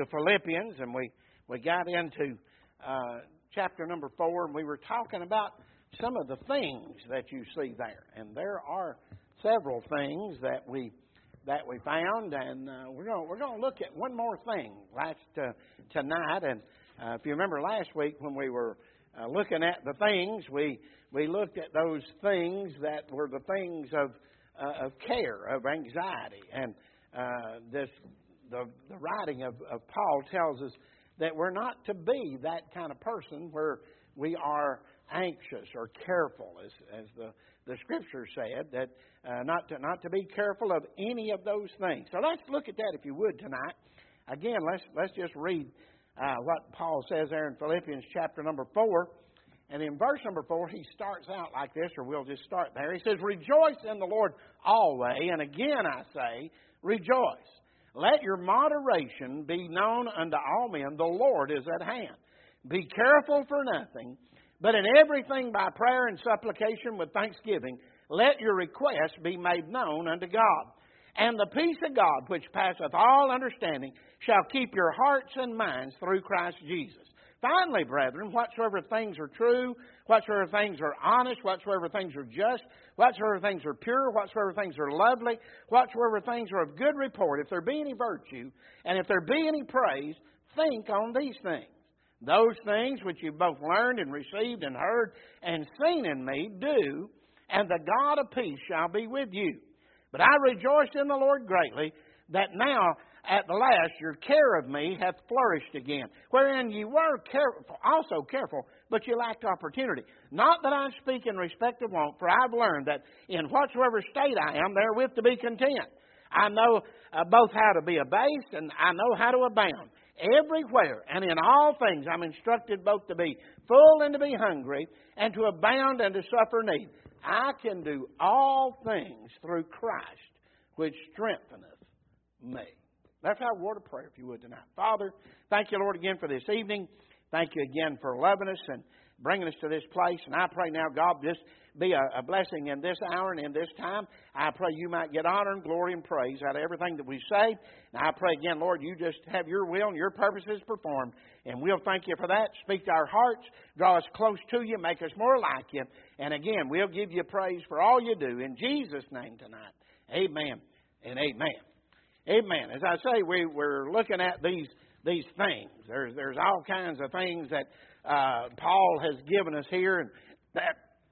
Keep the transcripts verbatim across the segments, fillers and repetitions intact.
to Philippians, and we, we got into uh, chapter number four, and we were talking about some of the things that you see there. And there are several things that we that we found, and uh, we're going we're going to look at one more thing last uh, tonight. And uh, if you remember last week when we were uh, looking at the things, we we looked at those things that were the things of uh, of care, of anxiety, and uh, this the the writing of, of Paul tells us that we're not to be that kind of person where we are anxious or careful, as as the, the Scripture said, that uh, not to not to be careful of any of those things. So let's look at that, if you would, tonight. Again, let's let's just read uh, what Paul says there in Philippians chapter number four. And in verse number four, he starts out like this, or we'll just start there. He says, "Rejoice in the Lord always, and again I say, rejoice. Let your moderation be known unto all men. The Lord is at hand. Be careful for nothing, but in everything by prayer and supplication with thanksgiving, let your requests be made known unto God. And the peace of God, which passeth all understanding, shall keep your hearts and minds through Christ Jesus. Finally, brethren, whatsoever things are true, whatsoever things are honest, whatsoever things are just, whatsoever things are pure, whatsoever things are lovely, whatsoever things are of good report, if there be any virtue, and if there be any praise, think on these things. Those things which you've both learned and received and heard and seen in me, do, and the God of peace shall be with you. But I rejoice in the Lord greatly, that now at the last your care of me hath flourished again, wherein ye were careful, also careful, but ye lacked opportunity. Not that I speak in respect of want, for I've learned that in whatsoever state I am, therewith to be content. I know uh, both how to be abased, and I know how to abound. Everywhere and in all things I'm instructed both to be full and to be hungry, and to abound and to suffer need. I can do all things through Christ, which strengtheneth me." Let's have a word of prayer, if you would, tonight. Father, thank you, Lord, again for this evening. Thank you again for loving us and bringing us to this place. And I pray now, God, this be a, a blessing in this hour and in this time. I pray you might get honor and glory and praise out of everything that we say. And I pray again, Lord, you just have your will and your purposes performed. And we'll thank you for that. Speak to our hearts. Draw us close to you. Make us more like you. And again, we'll give you praise for all you do. In Jesus' name tonight. Amen and amen. Amen. As I say, we, we're looking at these these things. There's there's all kinds of things that uh, Paul has given us here, and that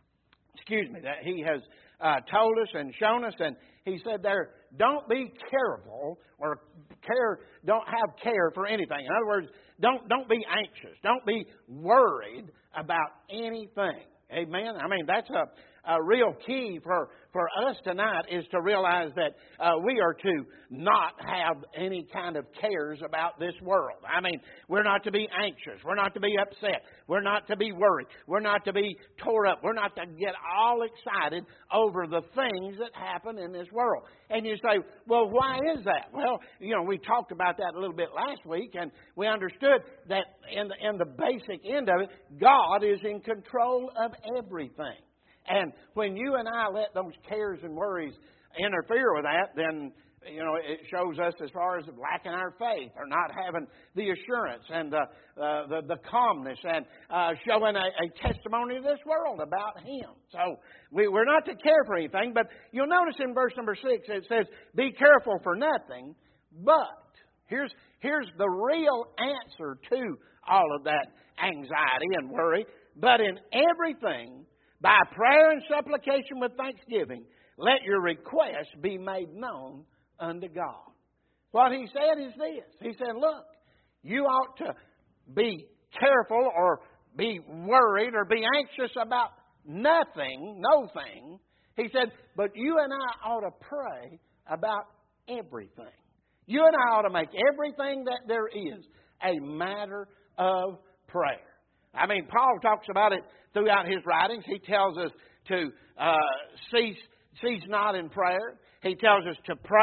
excuse me that he has uh, told us and shown us. And he said there, don't be careful or care. Don't have care for anything. In other words, don't don't be anxious. Don't be worried about anything. Amen. I mean, that's a, a real key for, for us tonight, is to realize that uh, we are to not have any kind of cares about this world. I mean, we're not to be anxious. We're not to be upset. We're not to be worried. We're not to be tore up. We're not to get all excited over the things that happen in this world. And you say, well, why is that? Well, you know, we talked about that a little bit last week, and we understood that in the, in the basic end of it, God is in control of everything. And when you and I let those cares and worries interfere with that, then, you know, it shows us as far as lacking our faith, or not having the assurance and the uh, the, the calmness, and uh, showing a, a testimony to this world about Him. So we, we're not to care for anything, but you'll notice in verse number six it says, "Be careful for nothing, but..." Here's, here's the real answer to all of that anxiety and worry. "But in everything, by prayer and supplication with thanksgiving, let your requests be made known unto God." What he said is this. He said, look, you ought to be careful or be worried or be anxious about nothing, no thing. He said, but you and I ought to pray about everything. You and I ought to make everything that there is a matter of prayer. I mean, Paul talks about it throughout his writings. He tells us to uh, cease, cease not in prayer. He tells us to pray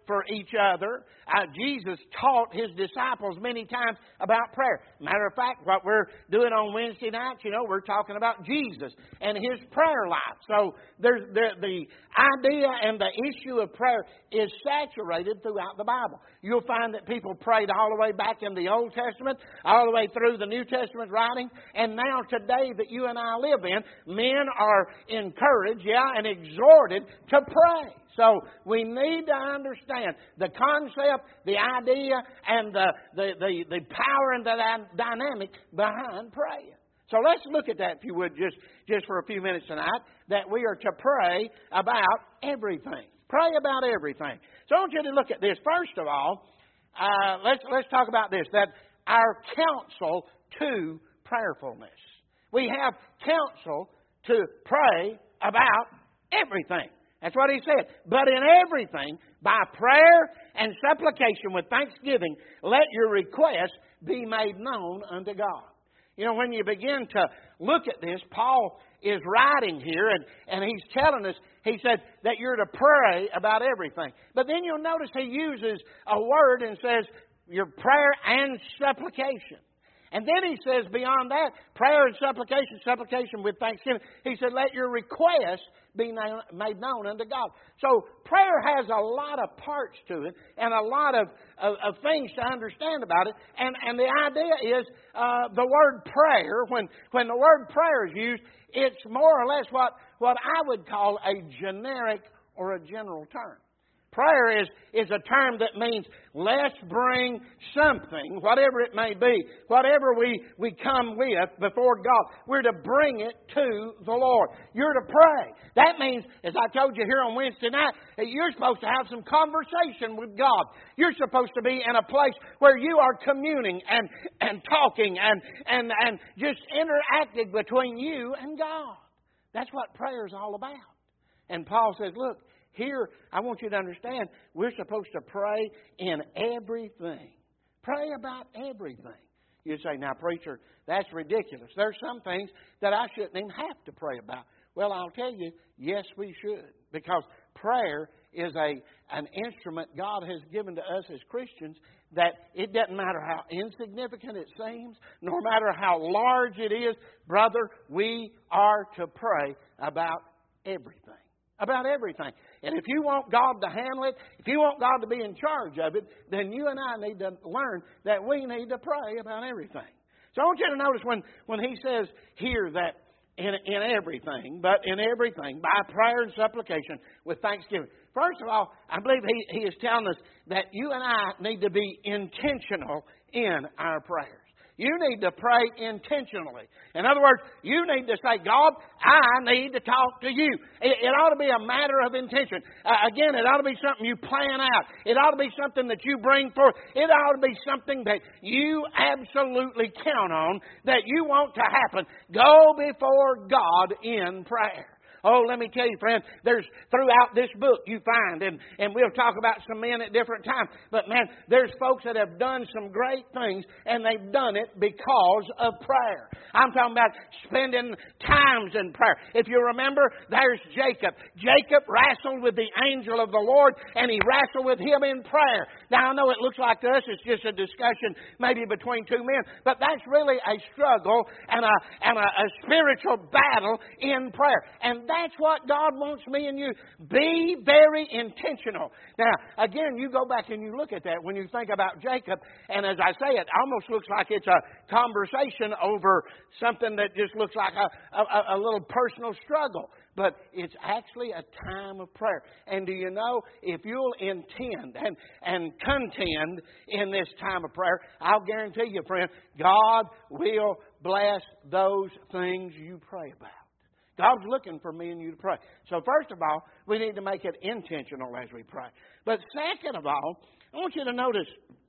for each other. Uh, Jesus taught His disciples many times about prayer. Matter of fact, what we're doing on Wednesday nights, you know, we're talking about Jesus and His prayer life. So there's the, the idea and the issue of prayer is saturated throughout the Bible. You'll find that people prayed all the way back in the Old Testament, all the way through the New Testament writing, and now today that you and I live in, men are encouraged, yeah, and exhorted to pray. So we need to understand the concept, the idea, and the, the, the, the power and the dynamic behind praying. So let's look at that, if you would, just, just for a few minutes tonight, that we are to pray about everything. Pray about everything. So I want you to look at this. First of all, uh, let's, let's talk about this, that our counsel to prayerfulness. We have counsel to pray about everything. That's what he said. But in everything, by prayer and supplication with thanksgiving, let your requests be made known unto God. You know, when you begin to look at this, Paul is writing here, and, and he's telling us, he said that you're to pray about everything. But then you'll notice he uses a word and says your prayer and supplication. And then he says beyond that, prayer and supplication, supplication with thanksgiving. He said, let your requests be made known unto God. So prayer has a lot of parts to it and a lot of, of, of things to understand about it. And, and the idea is uh, the word prayer, when, when the word prayer is used, it's more or less what, what I would call a generic or a general term. Prayer is, is a term that means let's bring something, whatever it may be, whatever we, we come with before God, we're to bring it to the Lord. You're to pray. That means, as I told you here on Wednesday night, that you're supposed to have some conversation with God. You're supposed to be in a place where you are communing and, and talking and, and, and just interacting between you and God. That's what prayer is all about. And Paul says, look, here, I want you to understand, we're supposed to pray in everything. Pray about everything. You say, now, preacher, that's ridiculous. There's some things that I shouldn't even have to pray about. Well, I'll tell you, yes, we should. Because prayer is a an instrument God has given to us as Christians that it doesn't matter how insignificant it seems, no matter how large it is, brother, we are to pray about everything. About everything. And if you want God to handle it, if you want God to be in charge of it, then you and I need to learn that we need to pray about everything. So I want you to notice when, when he says here that in, in everything, but in everything, by prayer and supplication with thanksgiving. First of all, I believe he, he is telling us that you and I need to be intentional in our prayers. You need to pray intentionally. In other words, you need to say, God, I need to talk to you. It, it ought to be a matter of intention. Uh, again, it ought to be something you plan out. It ought to be something that you bring forth. It ought to be something that you absolutely count on, that you want to happen. Go before God in prayer. Oh, let me tell you, friend, there's throughout this book you find, and, and we'll talk about some men at different times, but man, there's folks that have done some great things, and they've done it because of prayer. I'm talking about spending times in prayer. If you remember, there's Jacob. Jacob wrestled with the angel of the Lord, and he wrestled with him in prayer. Now, I know it looks like to us it's just a discussion maybe between two men, but that's really a struggle and a, and a, a spiritual battle in prayer. And that's what God wants me and you. Be very intentional. Now, again, you go back and you look at that when you think about Jacob, and as I say, it almost looks like it's a conversation over something that just looks like a, a, a little personal struggle. But it's actually a time of prayer. And do you know, if you'll intend and, and contend in this time of prayer, I'll guarantee you, friend, God will bless those things you pray about. God's looking for me and you to pray. So first of all, we need to make it intentional as we pray. But second of all, I want you to notice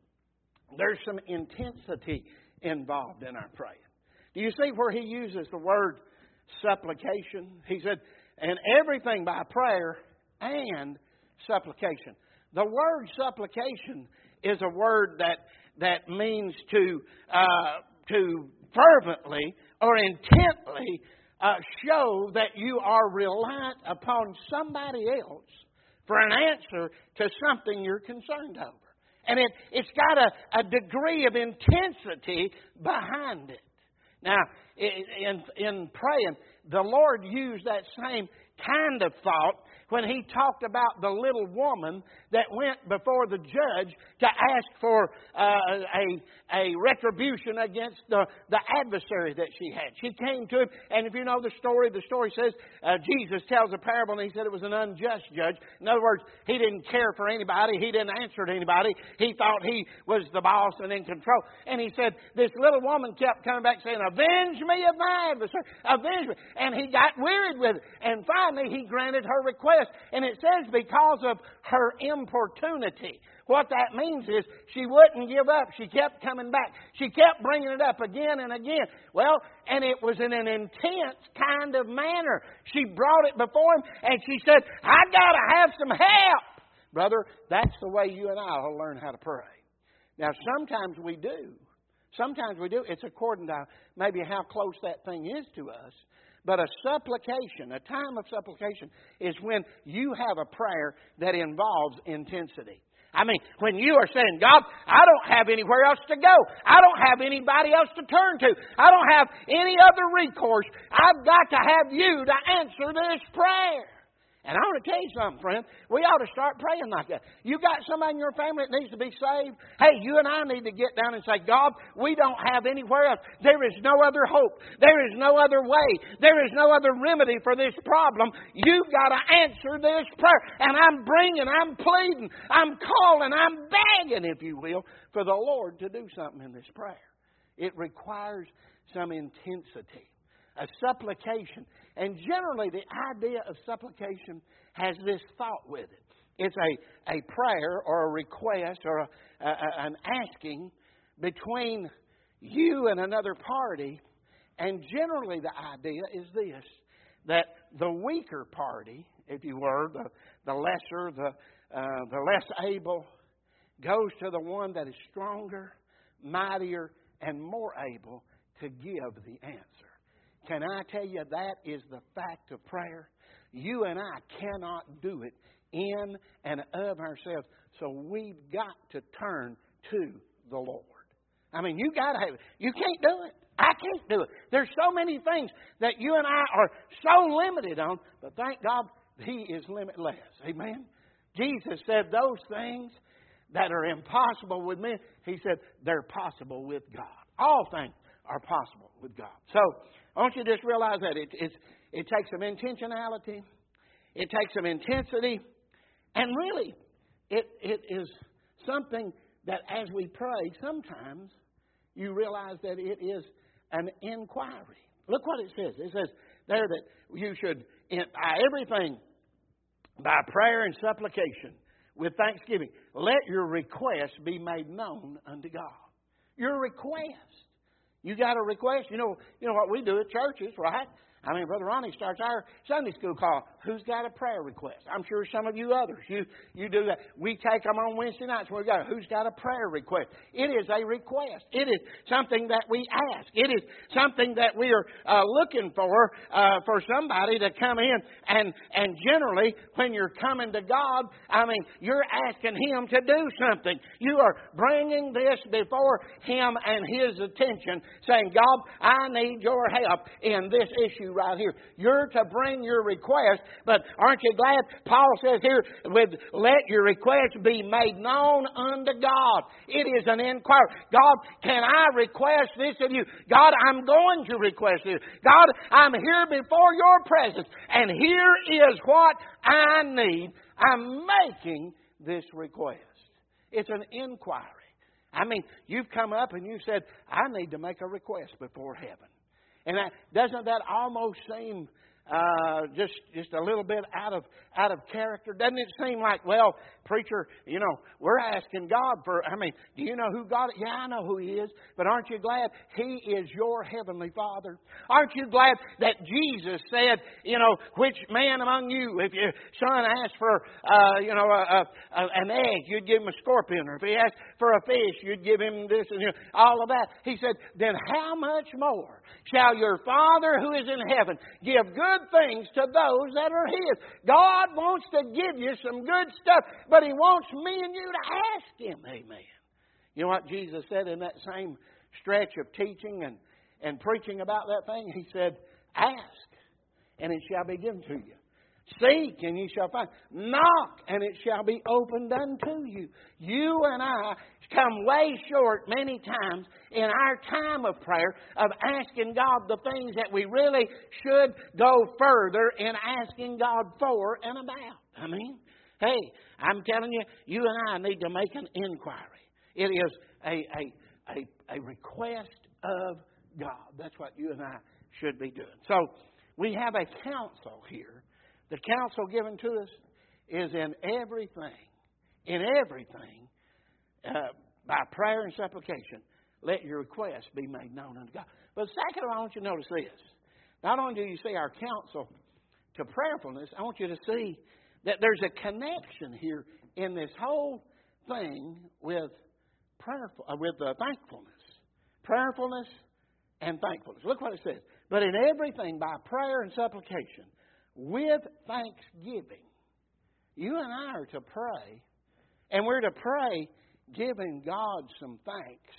there's some intensity involved in our praying. Do you see where he uses the word supplication? He said, and everything by prayer and supplication. The word supplication is a word that that means to uh, to fervently or intently uh, show that you are reliant upon somebody else for an answer to something you're concerned over. And it, it's got a, a degree of intensity behind it. Now, in, in praying, the Lord used that same kind of thought when He talked about the little woman that went before the judge to ask for uh, a, a retribution against the, the adversary that she had. She came to Him, and if you know the story, the story says uh, Jesus tells a parable, and He said it was an unjust judge. In other words, He didn't care for anybody. He didn't answer to anybody. He thought He was the boss and in control. And He said, this little woman kept coming back saying, avenge me of my adversary. Avenge me. And He got wearied with it. And finally, He granted her request. And it says because of her importunity. What that means is she wouldn't give up. She kept coming back. She kept bringing it up again and again. Well, and it was in an intense kind of manner. She brought it before Him and she said, I got to have some help. Brother, that's the way you and I will learn how to pray. Now, sometimes we do. Sometimes we do. It's according to maybe how close that thing is to us. But a supplication, a time of supplication, is when you have a prayer that involves intensity. I mean, when you are saying, God, I don't have anywhere else to go. I don't have anybody else to turn to. I don't have any other recourse. I've got to have you to answer this prayer. And I want to tell you something, friend. We ought to start praying like that. You got somebody in your family that needs to be saved? Hey, you and I need to get down and say, God, we don't have anywhere else. There is no other hope. There is no other way. There is no other remedy for this problem. You've got to answer this prayer. And I'm bringing, I'm pleading, I'm calling, I'm begging, if you will, for the Lord to do something in this prayer. It requires some intensity. A supplication. And generally the idea of supplication has this thought with it. It's a, a prayer or a request or a, a, an asking between you and another party. And generally the idea is this, that the weaker party, if you were, the, the lesser, the, uh, the less able, goes to the one that is stronger, mightier, and more able to give the answer. Can I tell you that is the fact of prayer? You and I cannot do it in and of ourselves. So we've got to turn to the Lord. I mean, you got to have it. You can't do it. I can't do it. There's so many things that you and I are so limited on, but thank God He is limitless. Amen? Jesus said those things that are impossible with men, He said they're possible with God. All things are possible with God. So, I want you to just realize that it, it, it takes some intentionality, it takes some intensity, and really, it, it is something that as we pray, sometimes you realize that it is an inquiry. Look what it says. It says there that you should, in everything by prayer and supplication with thanksgiving, let your request be made known unto God. Your request. You got a request? You know, you know what we do at churches, right? I mean, Brother Ronnie starts our Sunday school call. Who's got a prayer request? I'm sure some of you others, you, you do that. We take them on Wednesday nights. We go, who's got a prayer request? It is a request. It is something that we ask. It is something that we are uh, looking for, uh, for somebody to come in. And, and generally, when you're coming to God, I mean, you're asking Him to do something. You are bringing this before Him and His attention, saying, God, I need your help in this issue right here. You're to bring your request, but aren't you glad Paul says here, with let your request be made known unto God. It is an inquiry. God, can I request this of you? God, I'm going to request this. God, I'm here before your presence, and here is what I need. I'm making this request. It's an inquiry. I mean, you've come up and you said, I need to make a request before heaven. And that, doesn't that almost seem uh, just just a little bit out of out of character? Doesn't it seem like, well, preacher, you know, we're asking God for, I mean, do you know who God is? Yeah, I know who He is. But aren't you glad He is your Heavenly Father? Aren't you glad that Jesus said, you know, which man among you, if your son asked for, uh, you know, a, a, an egg, you'd give him a scorpion. Or if he asked for a fish, you'd give him this and you know, all of that. He said, then how much more shall your Father who is in heaven give good things to those that are His? God wants to give you some good stuff, but He wants me and you to ask Him. Amen. You know what Jesus said in that same stretch of teaching and, and preaching about that thing? He said, ask, and it shall be given to you. Seek, and you shall find. Knock, and it shall be opened unto you. You and I come way short many times in our time of prayer of asking God the things that we really should go further in asking God for and about. I mean, hey, I'm telling you, you and I need to make an inquiry. It is a, a, a, a request of God. That's what you and I should be doing. So, we have a counsel here. The counsel given to us is in everything, in everything, uh, by prayer and supplication, let your requests be made known unto God. But second, I want you to notice this. Not only do you see our counsel to prayerfulness, I want you to see that there's a connection here in this whole thing with prayerful, uh, with uh, thankfulness. Prayerfulness and thankfulness. Look what it says. But in everything by prayer and supplication, with thanksgiving. You and I are to pray, and we're to pray giving God some thanks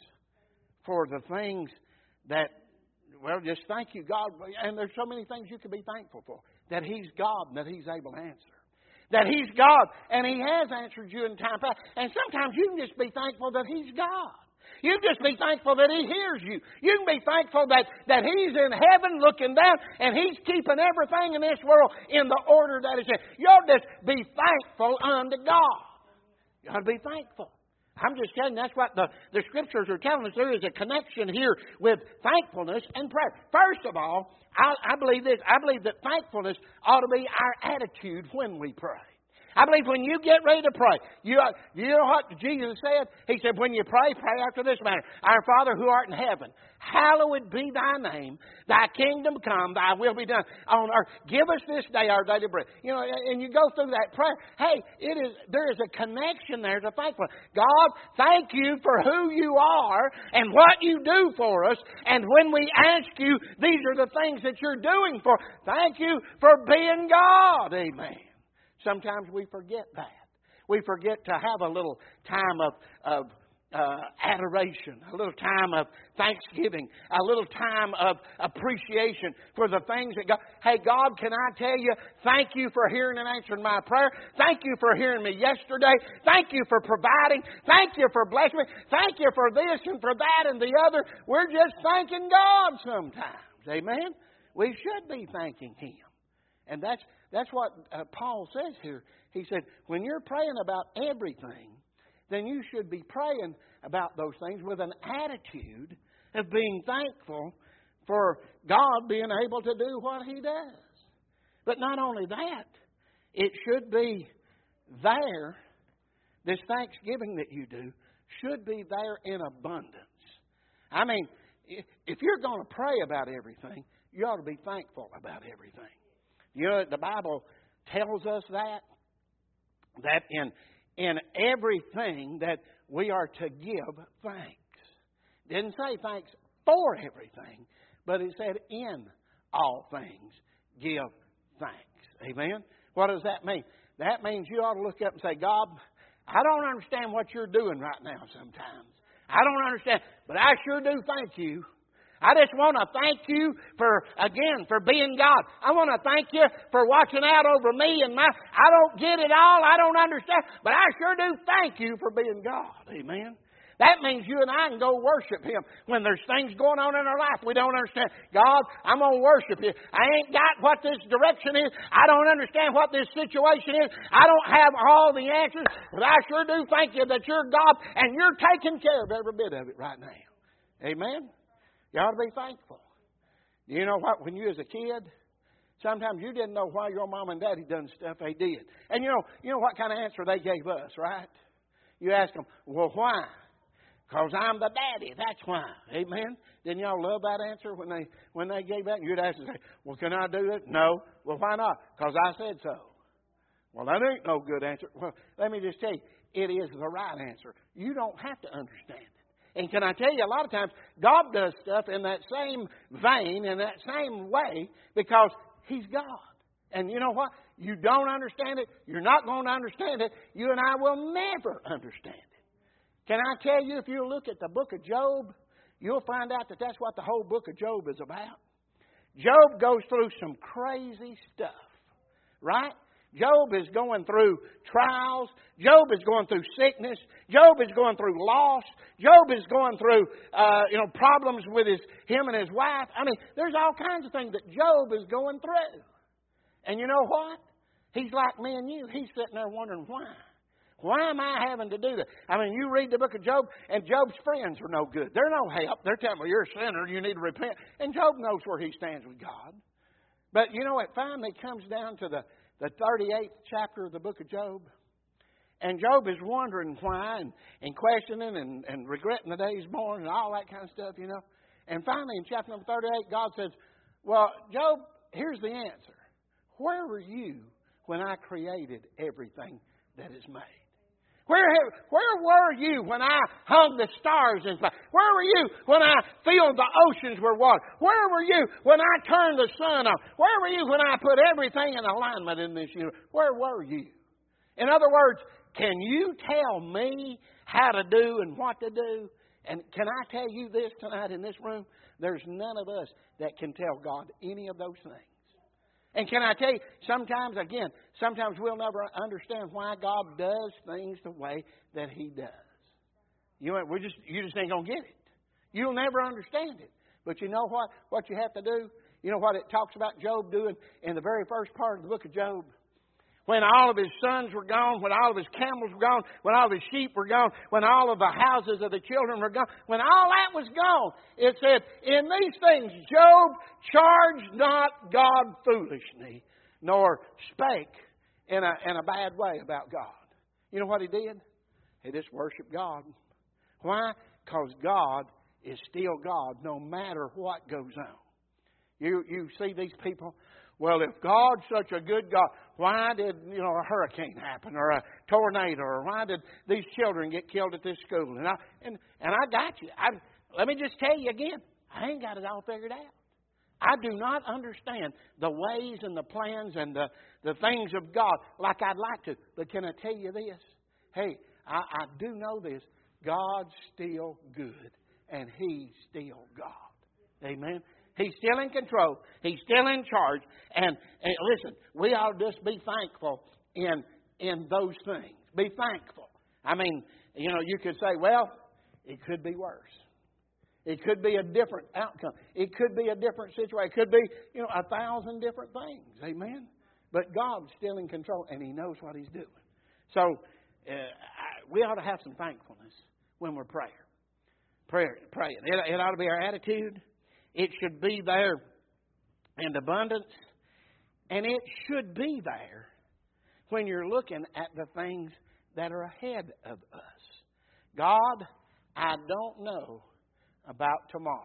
for the things that, well, just thank you, God. And there's so many things you can be thankful for. That He's God and that He's able to answer. That He's God and He has answered you in time past. And sometimes you can just be thankful that He's God. You can just be thankful that He hears you. You can be thankful that, that He's in heaven looking down and He's keeping everything in this world in the order that it's in. You ought to just be thankful unto God. You ought to be thankful. I'm just telling you, that's what the, the Scriptures are telling us. There is a connection here with thankfulness and prayer. First of all, I, I believe this. I believe that thankfulness ought to be our attitude when we pray. I believe when you get ready to pray, you, you know what Jesus said? He said, when you pray, pray after this manner. Our Father who art in heaven, hallowed be thy name. Thy kingdom come, thy will be done on earth. Give us this day our daily bread. You know, and you go through that prayer. Hey, it is there is a connection there to thankfulness. God, thank you for who you are and what you do for us. And when we ask you, these are the things that you're doing for. Thank you for being God. Amen. Sometimes we forget that. We forget to have a little time of, of uh, adoration, a little time of thanksgiving, a little time of appreciation for the things that God... Hey, God, can I tell you, thank you for hearing and answering my prayer. Thank you for hearing me yesterday. Thank you for providing. Thank you for blessing me. Thank you for this and for that and the other. We're just thanking God sometimes. Amen? We should be thanking Him. And that's that's what uh, Paul says here. He said, when you're praying about everything, then you should be praying about those things with an attitude of being thankful for God being able to do what He does. But not only that, it should be there, this thanksgiving that you do, should be there in abundance. I mean, if you're going to pray about everything, you ought to be thankful about everything. You know, the Bible tells us that, that in, in everything that we are to give thanks. It didn't say thanks for everything, but it said in all things give thanks. Amen? What does that mean? That means you ought to look up and say, God, I don't understand what you're doing right now sometimes. I don't understand, but I sure do thank you. I just want to thank you for, again, for being God. I want to thank you for watching out over me and my... I don't get it all. I don't understand. But I sure do thank you for being God. Amen? That means you and I can go worship Him when there's things going on in our life we don't understand. God, I'm going to worship You. I ain't got what this direction is. I don't understand what this situation is. I don't have all the answers. But I sure do thank You that You're God and You're taking care of every bit of it right now. Amen? You ought to be thankful. You know what? When you as a kid Sometimes you didn't know why your mom and daddy done stuff they did. And you know, you know what kind of answer they gave us, right? You ask them, well, why? Because I'm the daddy. That's why. Amen? Didn't y'all love that answer when they when they gave that? And you'd ask and say, well, can I do it? No. Well, why not? Because I said so. Well, that ain't no good answer. Well, let me just tell you, it is the right answer. You don't have to understand it. And can I tell you, a lot of times, God does stuff in that same vein, in that same way, because He's God. And you know what? You don't understand it. You're not going to understand it. You and I will never understand it. Can I tell you, if you look at the book of Job, you'll find out that that's what the whole book of Job is about. Job goes through some crazy stuff, right? Job is going through trials. Job is going through sickness. Job is going through loss. Job is going through, uh, you know, problems with his him and his wife. I mean, there's all kinds of things that Job is going through. And you know what? He's like me and you. He's sitting there wondering why. Why am I having to do that? I mean, you read the book of Job, and Job's friends are no good. They're no help. They're telling him, well, you're a sinner. You need to repent. And Job knows where he stands with God. But, you know, it finally comes down to the, the thirty-eighth chapter of the book of Job. And Job is wondering why and, and questioning and, and regretting the day he's born and all that kind of stuff, you know. And finally, in chapter number thirty-eight, God says, well, Job, here's the answer. Where were you when I created everything that is made? Where, where were you when I hung the stars in place? Where were you when I filled the oceans with water? Where were you when I turned the sun on? Where were you when I put everything in alignment in this universe? Where were you? In other words, can you tell me how to do and what to do? And can I tell you this tonight in this room? There's none of us that can tell God any of those things. And can I tell you, sometimes, again, sometimes we'll never understand why God does things the way that He does. You know, we just, you just ain't going to get it. You'll never understand it. But you know what? What you have to do? You know what it talks about Job doing in the very first part of the book of Job? When all of his sons were gone, when all of his camels were gone, when all of his sheep were gone, when all of the houses of the children were gone, when all that was gone, it said, in these things Job charged not God foolishly, nor spake in a, in a bad way about God. You know what he did? He just worshiped God. Why? Because God is still God no matter what goes on. You, you see these people? Well, if God's such a good God, why did, you know, a hurricane happen or a tornado, or why did these children get killed at this school? And I, and, and I got you. I, let me just tell you again, I ain't got it all figured out. I do not understand the ways and the plans and the, the things of God like I'd like to. But can I tell you this? Hey, I, I do know this. God's still good, and He's still God. Amen? He's still in control. He's still in charge. And, and listen, we ought to just be thankful in, in those things. Be thankful. I mean, you know, you could say, well, it could be worse. It could be a different outcome. It could be a different situation. It could be, you know, a thousand different things. Amen? But God's still in control, and He knows what He's doing. So uh, I, we ought to have some thankfulness when we're praying. Prayer, praying. It, it ought to be our attitude. It should be there in abundance. And it should be there when you're looking at the things that are ahead of us. God, I don't know about tomorrow.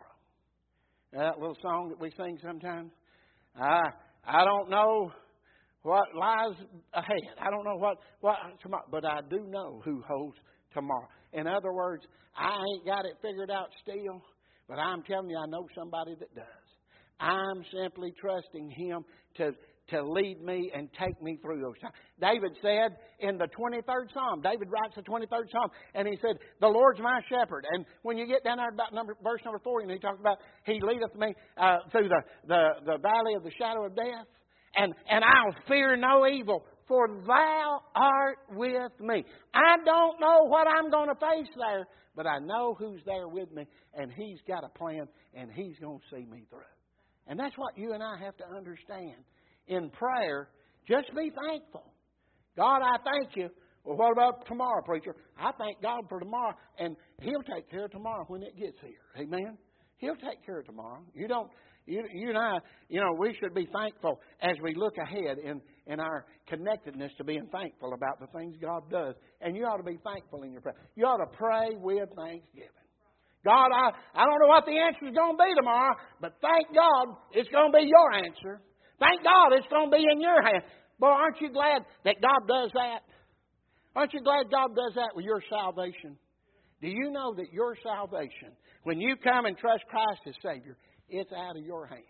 That little song that we sing sometimes. I I don't know what lies ahead. I don't know what, what tomorrow, but I do know who holds tomorrow. In other words, I ain't got it figured out still. But I'm telling you, I know somebody that does. I'm simply trusting Him to, to lead me and take me through those times. David said in the twenty-third Psalm, David writes the twenty-third Psalm, and he said, the Lord's my shepherd. And when you get down there about number, verse number forty, and he talks about, He leadeth me uh, through the, the, the valley of the shadow of death, and, and I'll fear no evil, for Thou art with me. I don't know what I'm going to face there, but I know who's there with me, and He's got a plan, and He's going to see me through. And that's what you and I have to understand. In prayer, just be thankful. God, I thank You. Well, what about tomorrow, preacher? I thank God for tomorrow, and He'll take care of tomorrow when it gets here. Amen? He'll take care of tomorrow. You don't, you, you and I, you know, we should be thankful as we look ahead in, in our connectedness to being thankful about the things God does. And you ought to be thankful in your prayer. You ought to pray with thanksgiving. God, I, I don't know what the answer is going to be tomorrow, but thank God it's going to be your answer. Thank God it's going to be in your hand. Boy, aren't you glad that God does that? Aren't you glad God does that with your salvation? Do you know that your salvation, when you come and trust Christ as Savior, it's out of your hands?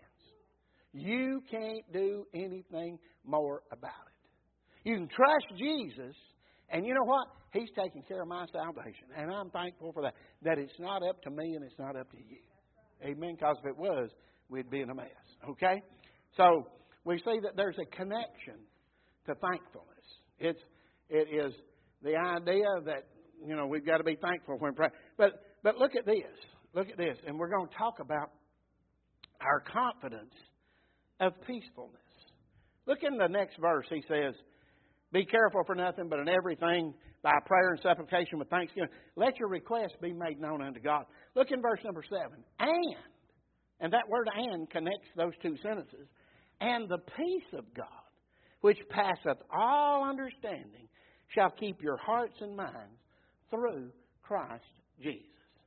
You can't do anything more about it. You can trust Jesus, and you know what? He's taking care of my salvation. And I'm thankful for that. That it's not up to me and it's not up to you. Amen? Because if it was, we'd be in a mess. Okay? So, we see that there's a connection to thankfulness. It's, it is the idea that, you know, we've got to be thankful when praying. But, but look at this. Look at this. And we're going to talk about our confidence of peacefulness. Look in the next verse. He says, be careful for nothing, but in everything by prayer and supplication with thanksgiving, let your requests be made known unto God. Look in verse number seven. And, and that word and connects those two sentences. And the peace of God, which passeth all understanding, shall keep your hearts and minds through Christ Jesus.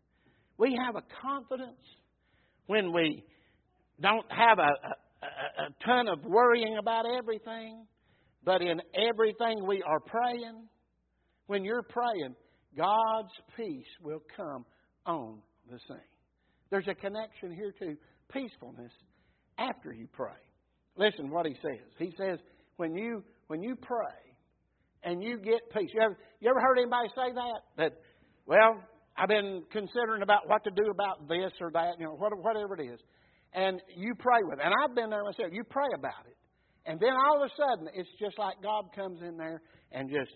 We have a confidence when we don't have a, a, a ton of worrying about everything, but in everything we are praying. When you're praying, God's peace will come on the scene. There's a connection here to peacefulness after you pray. Listen what he says. He says, when you when you pray and you get peace. You ever, you ever heard anybody say that? That, well, I've been considering about what to do about this or that, you know, whatever it is. And you pray with it. And I've been there myself. You pray about it. And then all of a sudden, it's just like God comes in there and just,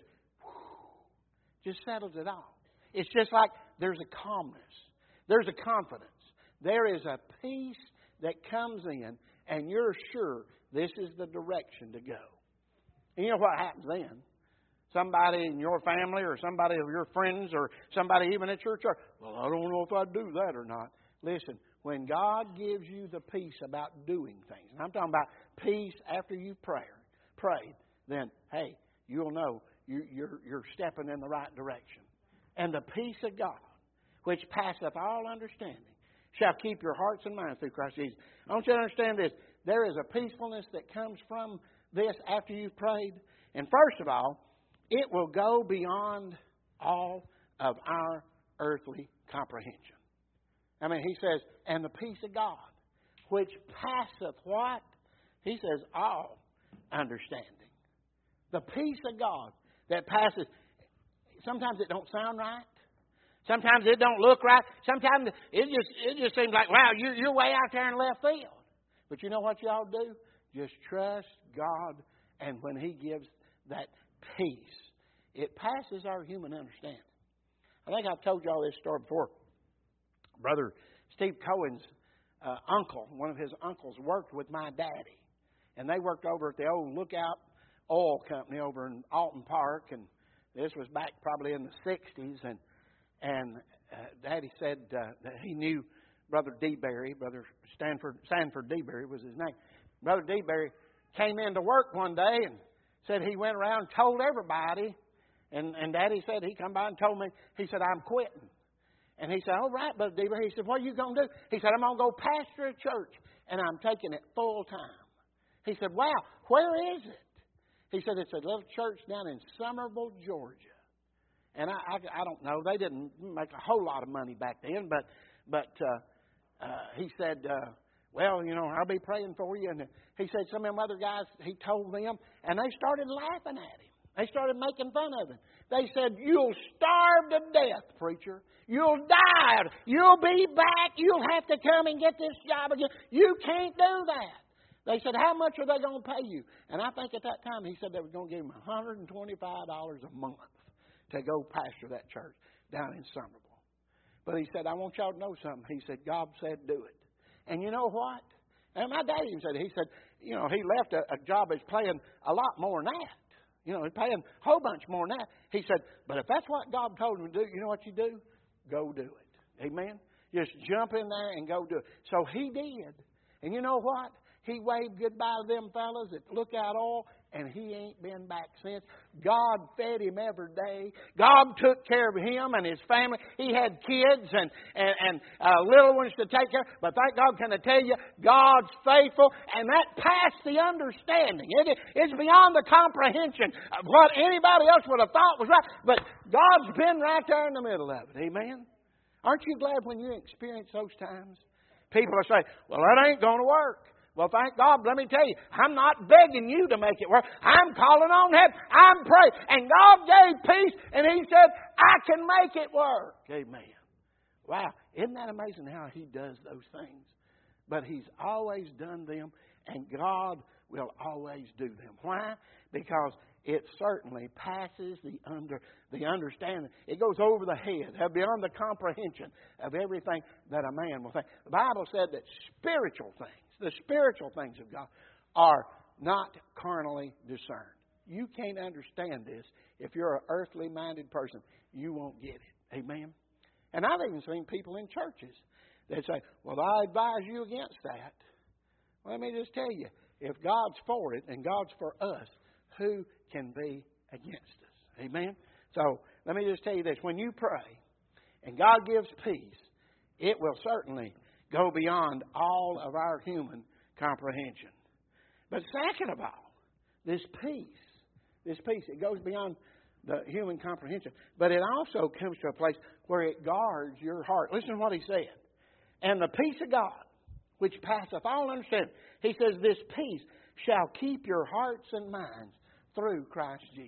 whew, just settles it all. It's just like there's a calmness. There's a confidence. There is a peace that comes in, and you're sure this is the direction to go. And you know what happens then? Somebody in your family or somebody of your friends or somebody even at your church, well, I don't know if I'd do that or not. Listen, when God gives you the peace about doing things, and I'm talking about peace after you've prayed, prayed, then, hey, you'll know you, you're, you're stepping in the right direction. And the peace of God, which passeth all understanding, shall keep your hearts and minds through Christ Jesus. I want you to understand this. There is a peacefulness that comes from this after you've prayed. And first of all, it will go beyond all of our earthly comprehension. I mean, he says, and the peace of God, which passeth what? He says, all understanding. The peace of God that passes. Sometimes it don't sound right. Sometimes it don't look right. Sometimes it just it just seems like, wow, you're, you're way out there in left field. But you know what you ought to do? Just trust God, and when He gives that peace, it passes our human understanding. I think I've told you all this story before. Brother Steve Cohen's uh, uncle, one of his uncles, worked with my daddy. And they worked over at the old Lookout Oil Company over in Alton Park. And this was back probably in the sixties. And and uh, Daddy said uh, that he knew Brother DeBerry, Brother Stanford, Sanford DeBerry was his name. Brother DeBerry came into work one day and said he went around and told everybody. And, and Daddy said he come by and told me, he said, I'm quitting. And he said, all right, Brother DeBerry. He said, what are you going to do? He said, I'm going to go pastor a church, and I'm taking it full time. He said, wow, where is it? He said, it's a little church down in Somerville, Georgia. And I, I, I don't know. They didn't make a whole lot of money back then. But but uh, uh, he said, uh, well, you know, I'll be praying for you. And he said some of them other guys, he told them, and they started laughing at him. They started making fun of him. They said, you'll starve to death, preacher. You'll die. You'll be back. You'll have to come and get this job again. You can't do that. They said, how much are they going to pay you? And I think at that time he said they were going to give him one hundred twenty-five dollars a month to go pastor that church down in Somerville. But he said, I want y'all to know something. He said, God said do it. And you know what? And my dad even said, he said, you know, he left a, a job that's paying a lot more than that. You know, he's paying a whole bunch more than that. He said, but if that's what God told him to do, you know what you do? Go do it. Amen? Just jump in there and go do it. So he did. And you know what? He waved goodbye to them fellas at Lookout Oil, and he ain't been back since. God fed him every day. God took care of him and his family. He had kids and, and, and uh, little ones to take care of. But thank God, can I tell you, God's faithful, and that passed the understanding. It, it's beyond the comprehension of what anybody else would have thought was right. But God's been right there in the middle of it. Amen? Aren't you glad when you experience those times? People will say, well, that ain't going to work. Well, thank God, let me tell you, I'm not begging you to make it work. I'm calling on heaven. I'm praying. And God gave peace, and He said, I can make it work. Amen. Wow. Isn't that amazing how He does those things? But He's always done them, and God will always do them. Why? Because it certainly passes the under the understanding. It goes over the head, beyond the comprehension of everything that a man will think. The Bible said that spiritual things, the spiritual things of God, are not carnally discerned. You can't understand this. If you're an earthly minded person, you won't get it. Amen? And I've even seen people in churches that say, well, I advise you against that. Well, let me just tell you, if God's for it and God's for us, who can be against us? Amen? So, let me just tell you this. When you pray and God gives peace, it will certainly go beyond all of our human comprehension. But second of all, this peace, this peace, it goes beyond the human comprehension. But it also comes to a place where it guards your heart. Listen to what he said. And the peace of God, which passeth all understanding, he says, this peace shall keep your hearts and minds through Christ Jesus.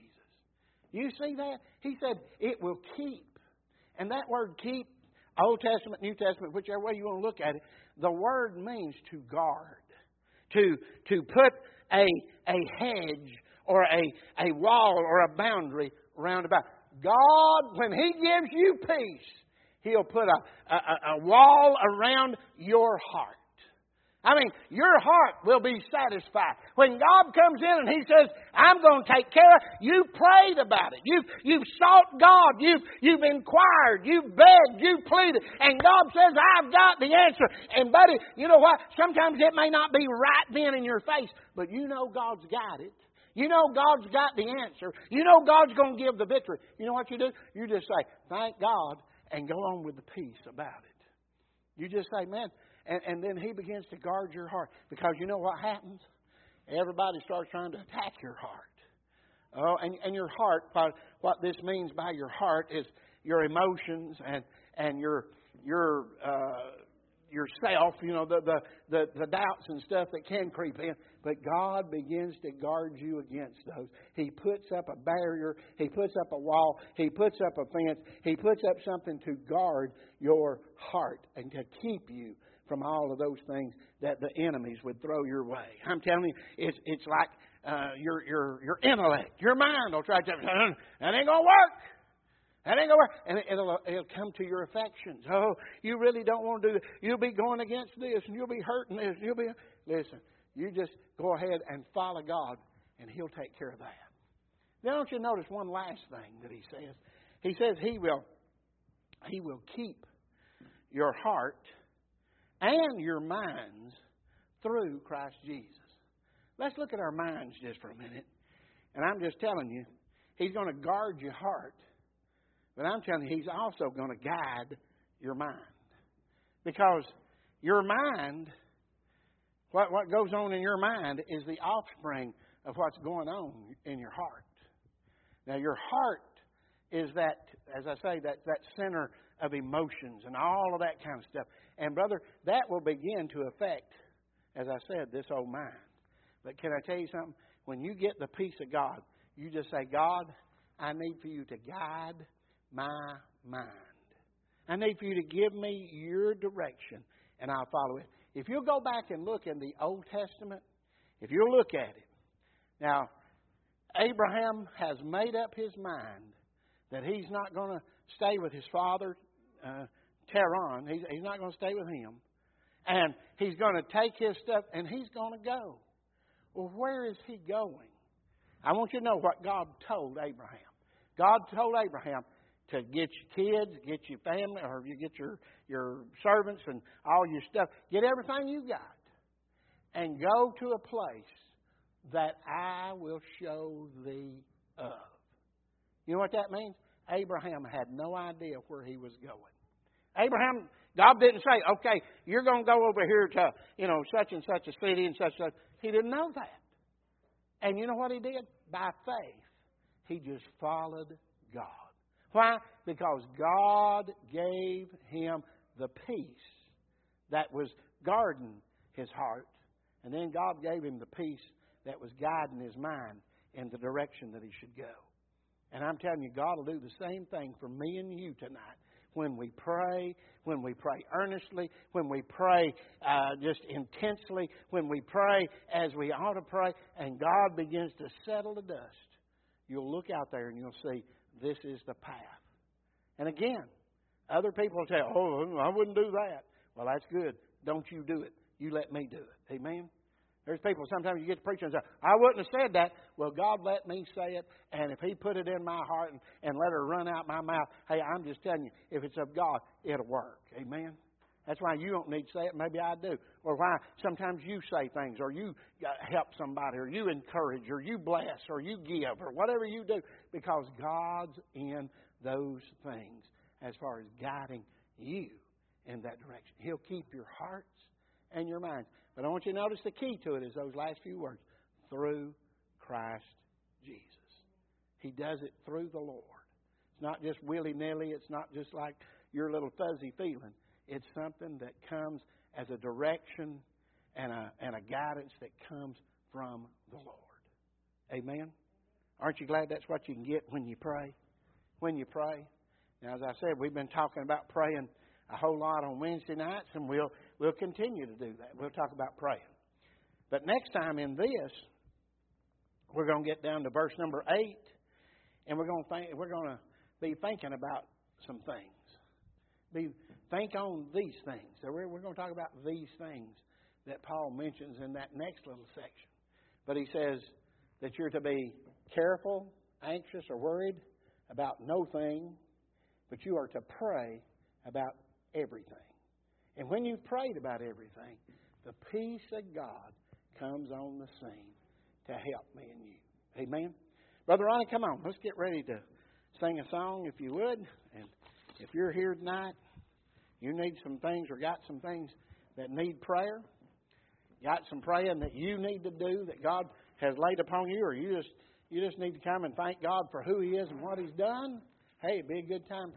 You see that? He said it will keep. And that word keep, Old Testament, New Testament, whichever way you want to look at it, the word means to guard. To, to put a, a hedge or a, a wall or a boundary round about. God, when He gives you peace, He'll put a, a, a wall around your heart. I mean, your heart will be satisfied. When God comes in and He says, I'm going to take care of it, you prayed about it. You've, you've sought God. You've, you've inquired. You've begged. You've pleaded. And God says, I've got the answer. And buddy, you know what? Sometimes it may not be right then in your face, but you know God's got it. You know God's got the answer. You know God's going to give the victory. You know what you do? You just say, thank God, and go on with the peace about it. You just say, man, And, and then He begins to guard your heart. Because you know what happens? Everybody starts trying to attack your heart. Oh, and, and your heart, what, what this means by your heart is your emotions and, and your your uh, yourself, you know, the, the, the, the doubts and stuff that can creep in. But God begins to guard you against those. He puts up a barrier. He puts up a wall. He puts up a fence. He puts up something to guard your heart and to keep you from all of those things that the enemies would throw your way. I'm telling you, it's it's like uh, your your your intellect, your mind will try to tell you, that ain't gonna work. That ain't gonna work, and it'll it'll come to your affections. Oh, you really don't want to do this. You'll be going against this, and you'll be hurting this. You'll be listen. You just go ahead and follow God, and He'll take care of that. Now, don't you notice one last thing that He says? He says He will He will keep your heart and your minds through Christ Jesus. Let's look at our minds just for a minute. And I'm just telling you, He's going to guard your heart. But I'm telling you, He's also going to guide your mind. Because your mind, what, what goes on in your mind is the offspring of what's going on in your heart. Now, your heart is that, as I say, that, that center of emotions and all of that kind of stuff. And, brother, that will begin to affect, as I said, this old mind. But can I tell you something? When you get the peace of God, you just say, God, I need for you to guide my mind. I need for you to give me your direction, and I'll follow it. If you'll go back and look in the Old Testament, if you'll look at it. Now, Abraham has made up his mind that he's not going to stay with his father, uh, Terah. He's, he's not going to stay with him. And he's going to take his stuff and he's going to go. Well, where is he going? I want you to know what God told Abraham. God told Abraham, to get your kids, get your family, or you get your, your servants and all your stuff. Get everything you got and go to a place that I will show thee of. You know what that means? Abraham had no idea where he was going. Abraham, God didn't say, okay, you're going to go over here to, you know, such and such a city and such and such. He didn't know that. And you know what he did? By faith, he just followed God. Why? Because God gave him the peace that was guarding his heart. And then God gave him the peace that was guiding his mind in the direction that he should go. And I'm telling you, God will do the same thing for me and you tonight. When we pray, when we pray earnestly, when we pray uh, just intensely, when we pray as we ought to pray, and God begins to settle the dust, you'll look out there and you'll see this is the path. And again, other people will say, oh, I wouldn't do that. Well, that's good. Don't you do it. You let me do it. Amen? There's people, sometimes you get to preach and say, I wouldn't have said that. Well, God let me say it, and if He put it in my heart and, and let it run out my mouth, hey, I'm just telling you, if it's of God, it'll work. Amen? That's why you don't need to say it. Maybe I do. Or why sometimes you say things, or you help somebody, or you encourage, or you bless, or you give, or whatever you do, because God's in those things as far as guiding you in that direction. He'll keep your hearts and your minds. But I want you to notice the key to it is those last few words. Through Christ Jesus. He does it through the Lord. It's not just willy-nilly. It's not just like your little fuzzy feeling. It's something that comes as a direction and a, and a guidance that comes from the Lord. Amen? Aren't you glad that's what you can get when you pray? When you pray. Now, as I said, we've been talking about praying a whole lot on Wednesday nights, and we'll we'll continue to do that. We'll talk about praying. But next time in this, we're going to get down to verse number eight, and we're going to think, we're going to be thinking about some things. Be think on these things. So we're we're going to talk about these things that Paul mentions in that next little section. But he says that you're to be careful, anxious, or worried about no thing, but you are to pray about everything. And when you've prayed about everything, the peace of God comes on the scene to help me and you. Amen? Brother Ronnie, come on. Let's get ready to sing a song, if you would. And if you're here tonight, you need some things or got some things that need prayer, got some praying that you need to do that God has laid upon you, or you just you just need to come and thank God for who He is and what He's done, hey, it'd be a good time for